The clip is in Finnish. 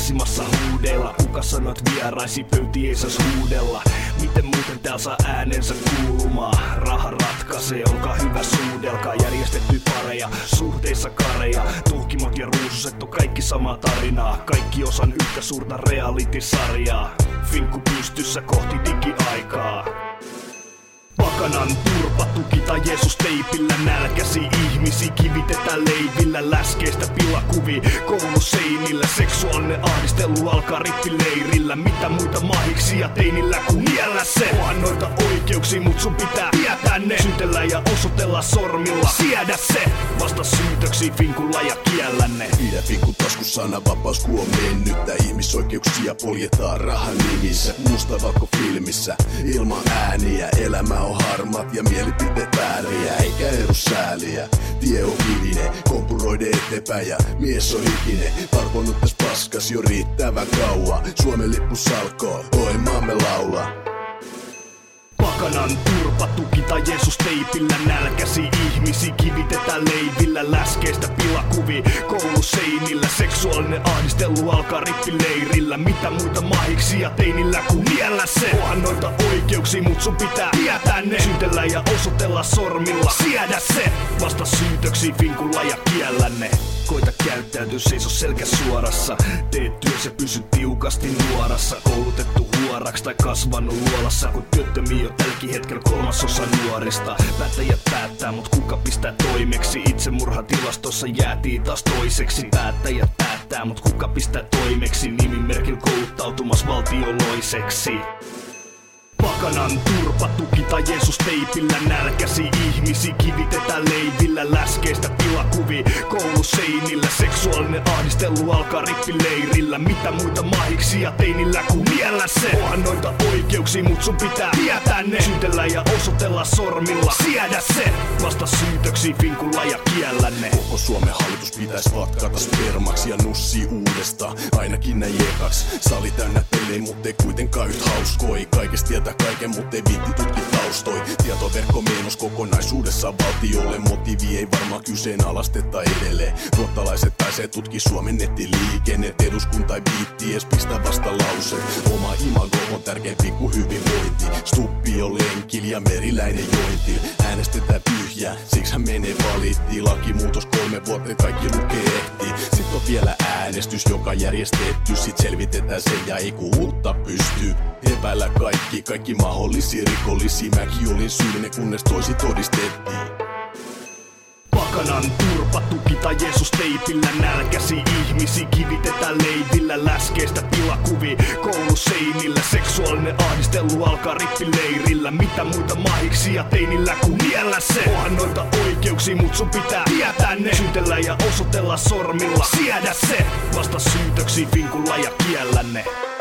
tanssimassa huudeilla. Kuka sanot vieraisi pöytiin ei sais huudella? Miten muuten täällä saa äänensä kuulumaan? Raha ratkaisee, olkaa hyvä suudelkaa. Järjestetty pareja, suhteissa kareja. Tuhkimot ja ruususet on kaikki samaa tarinaa. Kaikki osan yhtä suurta reality-sarjaa. Finkku pystyssä kohti digiaikaa. Pakanan turpa tukita Jeesus teipillä. Nälkäsi ihmisi kivitetään leivillä. Läskeistä pilakuvi kouluseinillä. Seksuaalinen ahdistelu alkaa rippileirillä. Mitä muita mahiksia teinillä kun niellä se? Onhan noita oikeuksia mut sun pitää tietää ne. Syytellä ja osoitella sormilla. Siedä se, vasta syytöksiä finkulla ja kiellä ne. Pidä finkun taskus sananvapaus kun on mennyttä. Ihmisoikeuksia poljetaan rahan nimissä. Mustavalko filmissä ilman ääniä. Elämä on harmat ja mielipiteet vääriä. Eikä eru sääliä, tie on kivinen. Kompuroiden eteenpäin ja mies on hikinen. Tarvonnut täs paskas jo riittävän kauan. Suomen lippu salkoon, oi maamme laulaa. Pakanan turpa tukita Jeesus teipillä. Nälkäsi ihmisi kivitetään leivillä. Läskeistä pilakuvi kouluseinillä. Seksuaalinen ahdistelu alkaa rippileirillä. Mitä muita mahiksia teinillä kun niellä se? Onhan noita oikeuksia mut sun pitää tietää ne. Syytellä ja osoitella sormilla. Siedä se, vasta syytöksiä finkulla ja kiellä ne. Koita käyttäytyä, seiso selkä suorassa. Tee työs ja pysy tiukasti nuorassa. Koulutettu huoraks tai kasvanut luolassa. Kun työttömiä on tälläkin hetkellä 3/3 nuorista. Päättäjät päättää, mut kuka pistää toimeksi? Itsemurhatilastossa jäätiin taas toiseksi. Päättäjät päättää, mut kuka pistää toimeksi? Nimimerkillä kouluttautumas valtioloiseksi. Pakanan turpa tukita Jeesus teipillä. Nälkäsi ihmisi kivitetään leivillä. Läskeistä pilakuvi kouluseinillä. Seksuaalinen ahdistelu alkaa rippileirillä. Mitä muita mahiksia teinillä kun niellä se? Onhan noita oikeuksia mut sun pitää tietää ne. Syytellä ja osoitella sormilla. Siedä se, vasta syytöksiä finkulla ja kiellä ne. Koko Suomen hallitus pitäis vatkata spermaksi ja nussii uudestaan. Ainakin näin ekaks. Sali täynnä pelejä, mut ei kuitenkaan yht hauskoi. Kaikesta tietää kaiken, mut ei viitti tutki taustoi. Tietoverkko mienos kokonaisuudessaan valtiolle. Motiivi ei varmaan kyseenalaisteta edelleen. Ruottalaiset pääsee tutki Suomen nettiliikennet. Eduskunta ei viitti ees pistää vasta lause. Oma imago on tärkeämpi kuin hyvinvointi. Stuppi on lenkil ja Meriläinen jointil. Äänestetään tyhjää, siksi hän menee valittiin. Lakimuutos 3 vuotta, kaikki lukee ehtii. Sit on vielä äänestys, joka järjestetty. Sit selvitetään se ja ei kun uutta pystyy. Epäillä kaikki mahdollisia rikollisia. Mäkin olin syyllinen kunnes toisi todistettiin. Pakanan turpa tukita Jeesus teipillä. Nälkäsi ihmisi kivitetään leivillä. Läskeistä pilakuvi kouluseinillä. Seksuaalinen ahdistelu alkaa rippileirillä. Mitä muita mahiksia teinillä kun niellä se? Onhan noita oikeuksia mut sun pitää tietää ne. Syytellä ja osoitella sormilla. Siedä se, vasta syytöksiä finkulla ja kiellä ne.